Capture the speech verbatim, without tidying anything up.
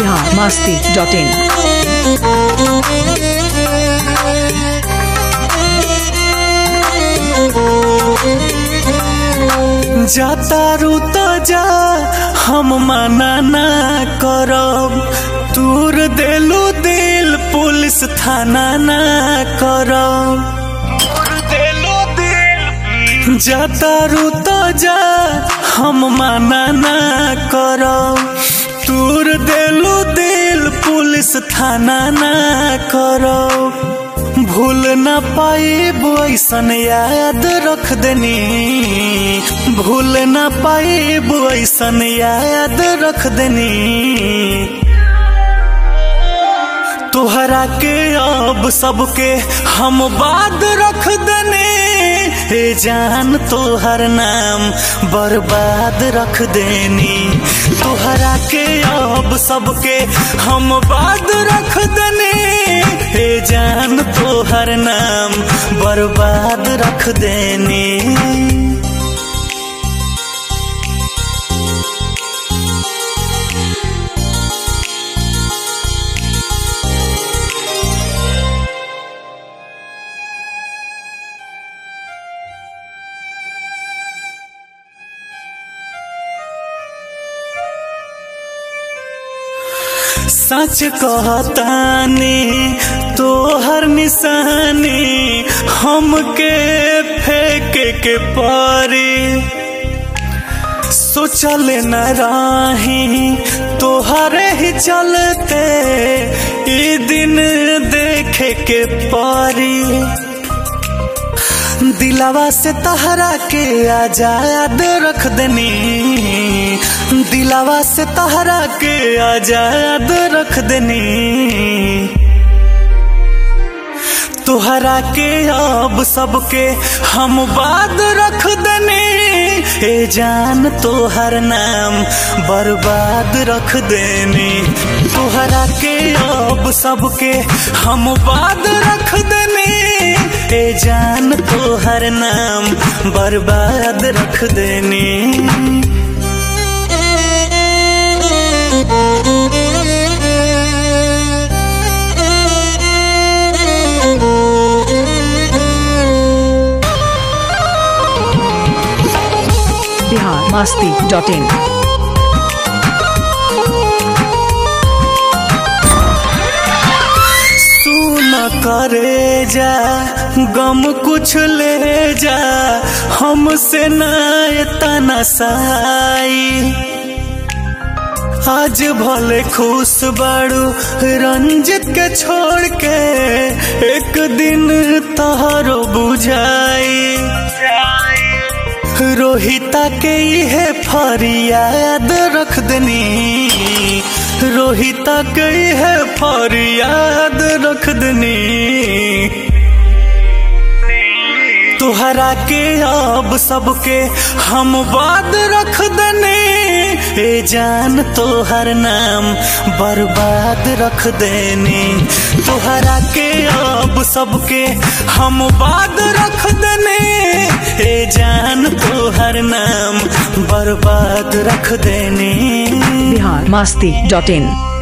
Bihar Masti dot इन। जाता रू तो जा हम मना ना करब, तूर देलू दिल पुलिस थाना ना करब। जाता रू तो जा हम मना ना करब, तूर देलू दिल पुलिस थाना ना करब। भूल न पाइब ऐसन याद रख देनी, भूल न पाइब ऐसन याद रख देनी। तोहरा के अब सबके हम बाद रख देने, हे जान तोहर नाम बर्बाद रख देनी। तोहरा के अब सबके हम बाद रख देने, हे जान तोहर नाम बर्बाद रख देनी। सच कहतानी तोहर निशानी हमके फेंके के पारी, सोचल न रही तोहरे ही चलते ई दिन देखे के पारी। दिलावा से तहरा के आजाद रख देनी, दिलावा से तहरा के आजाद रख देनी। तोहरा के अब सबके हम बाद रख देनी, ए जान तोहर नाम बर्बाद रख देनी। तोहरा के अब सबके हम बाद रख देनी, ए जान तोहर नाम बर्बाद रख देनी। Bihar Masti dot in. करे जा गम कुछ ले जा, हमसे ना इतना साई। आज भले खुश बाड़ू रंजित के छोड़ के, एक दिन तोहरो बुझाई। रोहिता के ये फरियाद रख देनी, रोहिता के है फरियाद रख देनी। तोहरा के अब सबके हम बाद रख देने, ए जान तोहर नाम बर्बाद रख देनी। तोहरा के अब सबके हम बाद रख देने, ए जान तोहर नाम बर्बाद रख देनी। बिहार मस्ती डॉट इन।